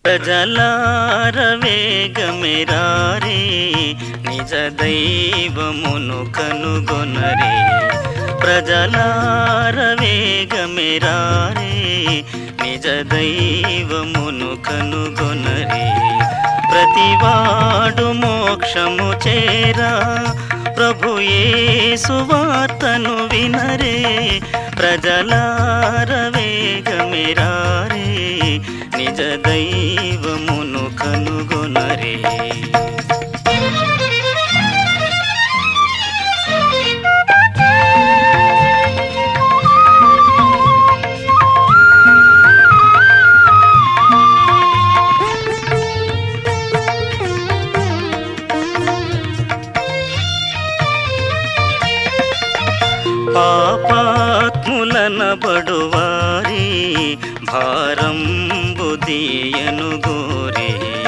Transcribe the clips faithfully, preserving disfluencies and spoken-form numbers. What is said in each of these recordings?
ప్రజలార వేగమెరారే నిజ దైవమును కనుగొనరే. ప్రజలార వేగమెరారే నిజ దైవమును కనుగొనరే. ప్రతివాడు మోక్షము చేరా ప్రభు యేసు వార్తను వినరే. ప్రజలార వేగమెరారే నిజ దైవమును కనుగొనరే. పాపాత్ములనబడువారి భారంబు దీయను గోరే.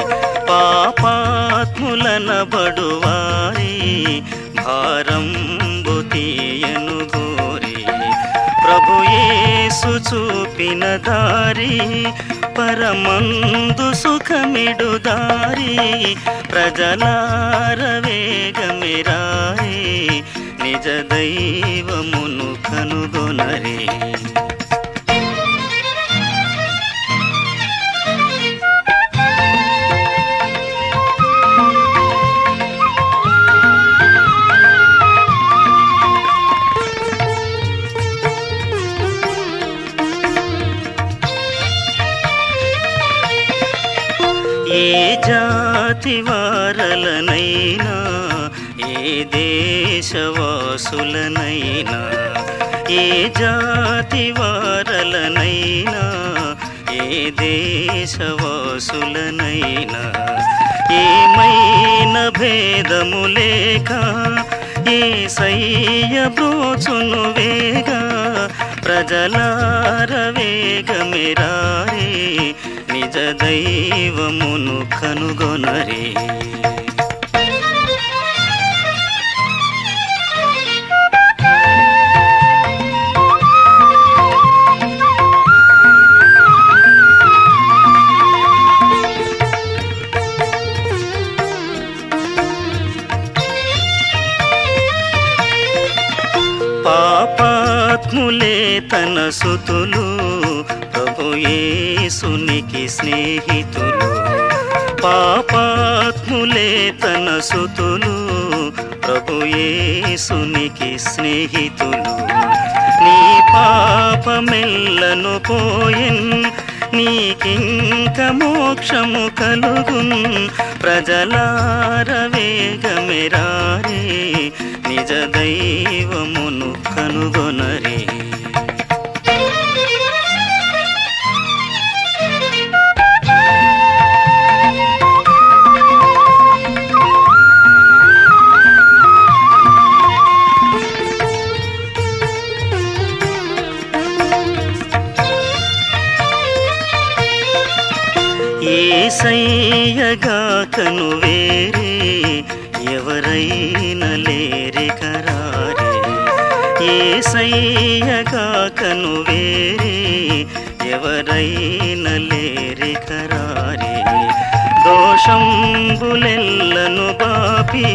పాపాత్ములనబడువారి భారంబు తీయను గోరే. ప్రభు యేసు చూపిన దారి పరమందు సుఖమిడు దారి. ప్రజలార వేగమెరారే నిజ దైవమును కనుగొనరే. ఏ జాతి వారలనైనా ఏ దేశవాసులనైనా ఏ జాతి వారలనైనా ఏ దేశవాసులనైనా ఏమైన భేదము లేక యేసయ్య బ్రోచును వేగా. ప్రజలార వేగమెరారే నిజ దైవమును కనుగొనరే. పాపాత్ములే తన సుతులు ప్రభు యేసునికి స్నేహితులు. పాపాత్ములే తన సుతులు ప్రభు యేసునికి స్నేహితులు. నీ పాపమెల్లను పోయెన్ నీకింక మోక్షము కలుగున్. ప్రజలార వేగమెరారే నిజ దైవమును కనుగొనరే. యేసయ్యగాకను వేరే ఎవరైనా లేరి కరారే. యేసయ్యగాకను వేరే ఎవరైనా లేరి కరారే. దోషంబులెల్లను బాపి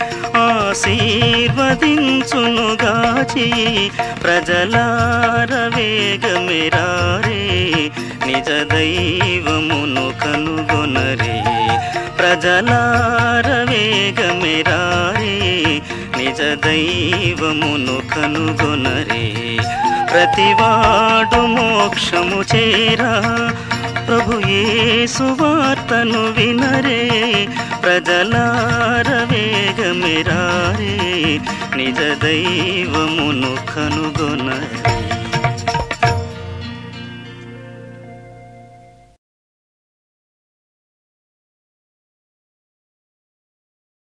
ఆశీర్వదించును గాచి. ప్రజలార వేగమెరారే నిజ దైవమును కనుగొనరే. ప్రజలార వేగమెరారే నిజ దైవమును కనుగొనరే. ప్రతివాడు మోక్షము చేరా ప్రభు యేసు వార్తను వినరే. ప్రజలార వేగమెరారే నిజ దైవమును కనుగొనరే.